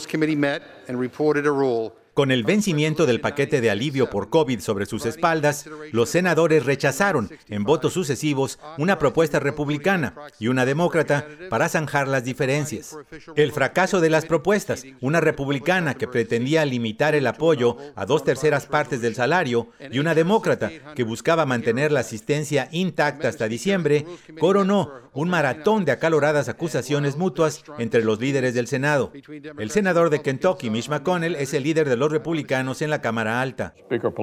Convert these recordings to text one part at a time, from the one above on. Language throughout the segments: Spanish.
Rules Committee met and reported a rule. Con el vencimiento del paquete de alivio por COVID sobre sus espaldas, los senadores rechazaron, en votos sucesivos, una propuesta republicana y una demócrata para zanjar las diferencias. El fracaso de las propuestas, una republicana que pretendía limitar el apoyo a 2/3 partes del salario y una demócrata que buscaba mantener la asistencia intacta hasta diciembre, coronó un maratón de acaloradas acusaciones mutuas entre los líderes del Senado. El senador de Kentucky, Mitch McConnell, es el líder de los republicanos en la Cámara Alta.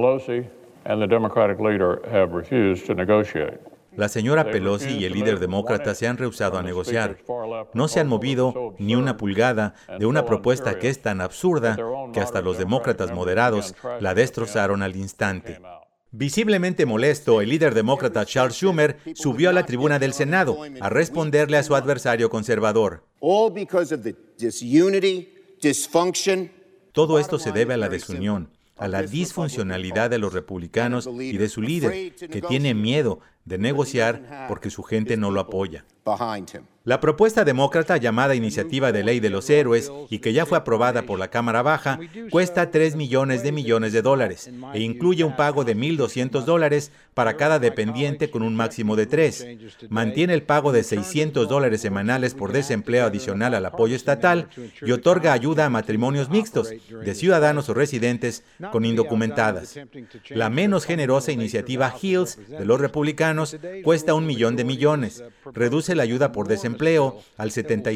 La señora Pelosi y el líder demócrata se han rehusado a negociar. No se han movido ni una pulgada de una propuesta que es tan absurda que hasta los demócratas moderados la destrozaron al instante. Visiblemente molesto, el líder demócrata Charles Schumer subió a la tribuna del Senado a responderle a su adversario conservador. Todo esto se debe a la desunión, a la disfuncionalidad de los republicanos y de su líder, que tiene miedo de negociar porque su gente no lo apoya. La propuesta demócrata llamada Iniciativa de Ley de los Héroes y que ya fue aprobada por la Cámara Baja cuesta $3 millones de dólares e incluye un pago de $1,200 para cada dependiente con un máximo de 3. Mantiene el pago de $600 semanales por desempleo adicional al apoyo estatal y otorga ayuda a matrimonios mixtos de ciudadanos o residentes con indocumentadas. La menos generosa iniciativa Hills de los republicanos cuesta $1 millón de millones. Reduce la ayuda por desempleo al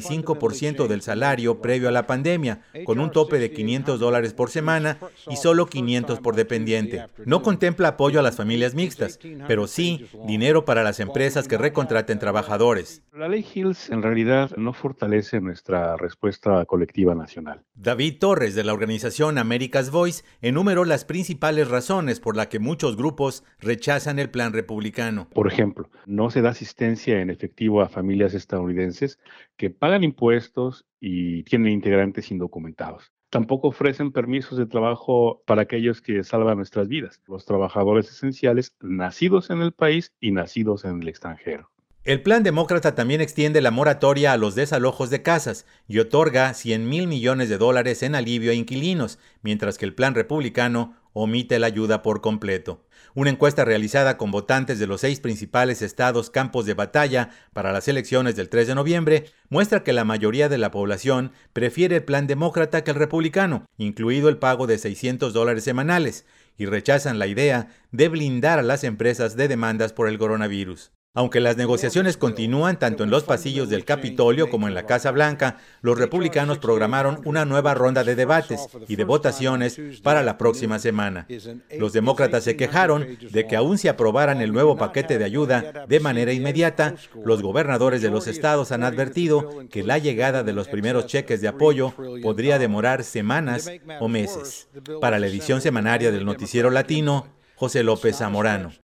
75% del salario previo a la pandemia, con un tope de $500 por semana y solo $500 por dependiente. No contempla apoyo a las familias mixtas, pero sí dinero para las empresas que recontraten trabajadores. La ley Hills en realidad no fortalece nuestra respuesta colectiva nacional. David Torres, de la organización America's Voice, enumeró las principales razones por las que muchos grupos rechazan el plan republicano. Por ejemplo, no se da asistencia en efectivo a familias estadounidenses que pagan impuestos y tienen integrantes indocumentados. Tampoco ofrecen permisos de trabajo para aquellos que salvan nuestras vidas, los trabajadores esenciales nacidos en el país y nacidos en el extranjero. El plan demócrata también extiende la moratoria a los desalojos de casas y otorga $100,000 millones en alivio a inquilinos, mientras que el plan republicano omite la ayuda por completo. Una encuesta realizada con votantes de los 6 principales estados campos de batalla para las elecciones del 3 de noviembre muestra que la mayoría de la población prefiere el plan demócrata que el republicano, incluido el pago de $600 semanales, y rechazan la idea de blindar a las empresas de demandas por el coronavirus. Aunque las negociaciones continúan tanto en los pasillos del Capitolio como en la Casa Blanca, los republicanos programaron una nueva ronda de debates y de votaciones para la próxima semana. Los demócratas se quejaron de que aun si aprobaran el nuevo paquete de ayuda de manera inmediata, los gobernadores de los estados han advertido que la llegada de los primeros cheques de apoyo podría demorar semanas o meses. Para la edición semanaria del Noticiero Latino, José López Zamorano.